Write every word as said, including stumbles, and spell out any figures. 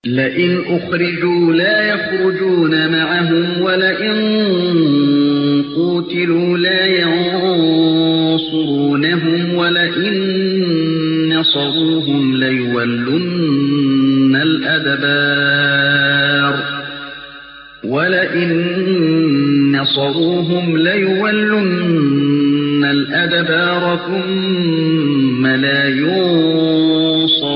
لئن أخرجوا لا يخرجون معهم ولئن قوتلوا لا ينصرونهم ولئن نصروهم ليولن الأدبار ولئن نصروهم ليولن الأدبار ثم لا ينصرون